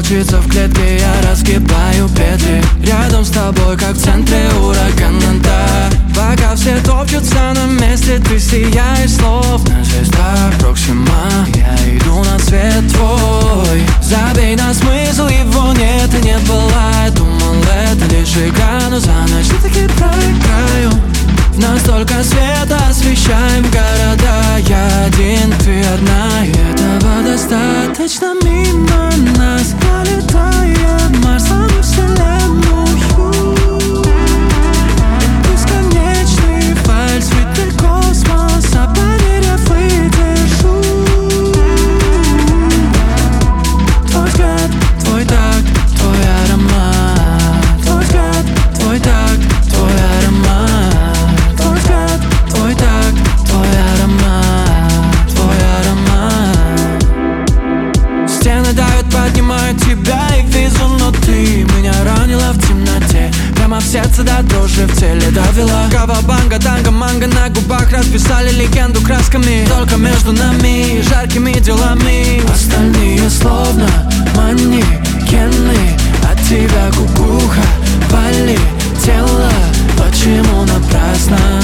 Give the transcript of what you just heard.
волчица в клетке, я раскидаю петли. Рядом с тобой, как в центре урагана, да. Пока все топчутся на месте, ты сияешь словно звезда Проксима. Я иду на свет твой. Забей на смысл, его нет и не бывает. Думал, это лишь игра, но за ночь все-таки проиграю. В нас столько света, освещаем города. Я один, ты одна, и этого достаточно. Мимо нас пролетает Марсом и вселенную. Бесконечный вальс, цветы космоса, поверь, выдержу. Твой взгляд, твой такт, твой аромат. Твой взгляд, твой такт, твой аромат. Твой взгляд, твой такт, твой аромат. Твой аромат. Стены давят, поднимают тебя и везу, но ты меня ранила в темноте. Прямо в сердце до дрожи в теле довела. Кавабанга, танго, манго на губах. Расписали легенду красками. Только между нами жаркими делами. Остальные словно манекены. От тебя кукуха полетела. Почему напрасно?